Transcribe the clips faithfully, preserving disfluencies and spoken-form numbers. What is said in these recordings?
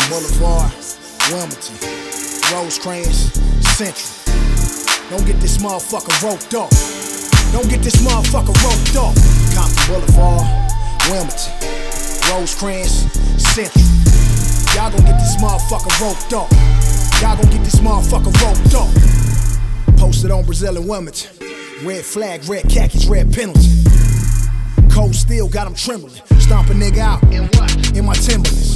Boulevard, Wilmington, Rosecrans, Central. Don't get this motherfucker roped up. Don't get this motherfucker roped up. Compton Boulevard, Wilmington, Rosecrans, Central. Y'all gon' get this motherfucker roped up. Y'all gon' get this motherfucker roped up. Posted on Brazil and Wilmington. Red flag, red khakis, red penalty. Cold steel got them trembling. Stomp a nigga out in what? In my Timberlands.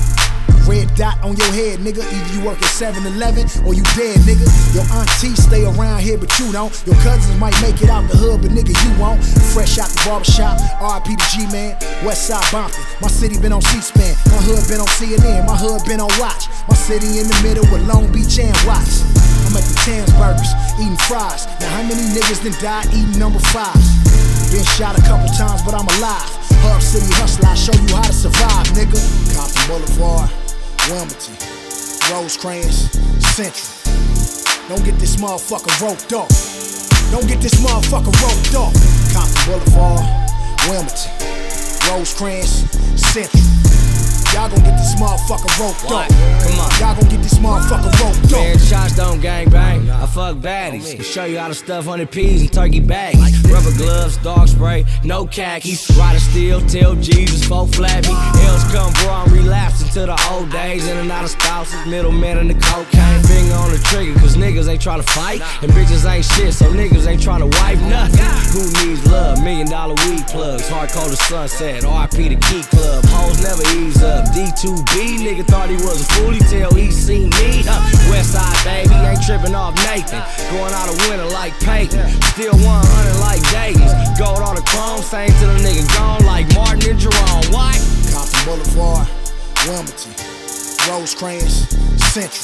Red dot on your head, nigga. Either you work at seven eleven or you dead, nigga. Your auntie stay around here, but you don't. Your cousins might make it out the hood, but nigga, you won't. Fresh out the barbershop, R I P to G-Man. Westside Bompton, my city been on C-SPAN. My hood been on C N N, my hood been on Watch. My city in the middle with Long Beach and Watts. I'm at the Tams Burgers, eating fries. Now how many niggas done died eating number fives? Been shot a couple times, but I'm alive. Hub City hustler, I show you how to survive, nigga. Compton Boulevard, Wilmington, Rosecrans, Central. Don't get this motherfucker roped up. Don't get this motherfucker roped up. Compton Boulevard, Wilmington, Rosecrans, Central. Y'all gon' get this motherfucker roped up. Come on. Y'all gon' get this motherfucker roped up. Man, shots don't gang bang. I fuck baddies. Can show you how to stuff hundred P's in turkey bags. Rubber gloves, dog spray, no khakis. Rider steel, tell Jesus, folk flappy. L's come, bro, I'm relapsing to the old days. In and out of spouses, middleman in the cocaine. Finger on the trigger, cause niggas ain't tryna fight. And bitches ain't shit, so niggas ain't tryna wipe nothing. Who needs love? Million dollar weed plugs. Hardcore to sunset, R I P the Key Club. Hoes never ease up. D two B, nigga thought he was a fool, he tell he seen me. Uh, Westside baby, ain't tripping off Nathan. Going out a winner like Peyton. Still one hundred like Dayton's. Gold on the chrome, same to the nigga gone like Martin and Jerome. What? Compton Boulevard, Wilmington, Rosecrans, Central.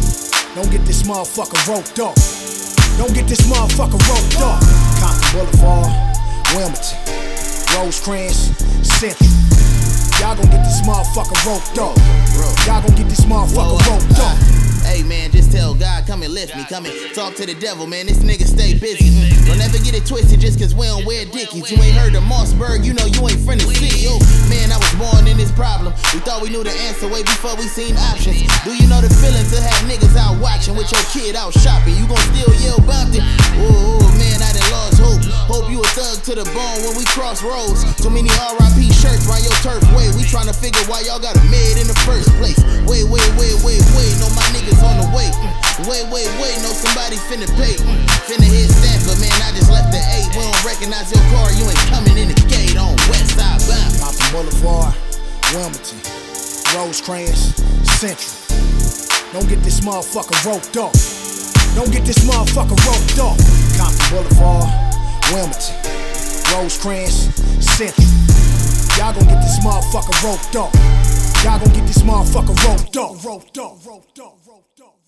Don't get this motherfucker roped up. Don't get this motherfucker roped up. Compton Boulevard, Wilmington, Rosecrans, Central. Y'all gon' get this motherfucker roped up. Y'all gon' get this motherfucker roped up. Hey man, just tell God, come and lift me. Come and talk to the devil, man. This nigga stay busy. Don't ever get it twisted just cause we don't wear dickies. You ain't heard of Mossberg, you know you ain't friend of city. Oh man, I was born in this problem. We thought we knew the answer way before we seen options. Do you know the feeling to have niggas out watching with your kid out shopping? You gon' still yell about it? Oh man, I done lost hope. Hope you a thug to the bone when we cross roads. Too many R I P shirts round your turf way. We tryna figure why y'all got a mid in the first place. Wait, wait, wait, wait, wait. Know my niggas on the way. Wait, wait, wait. Know somebody finna pay. Finna hit Stanford, man. I just left the eight. We don't recognize your car. You ain't coming in the gate on Westside Bound. Compton Boulevard, Wilmington, Rosecrans, Central. Don't get this motherfucker roped up. Don't get this motherfucker roped up. Compton Boulevard, Wilmington, Rosecrans, Central. Y'all gon' get this motherfucker roped up. Y'all gon' get this motherfucker roped up. Roped up, roped up, roped up.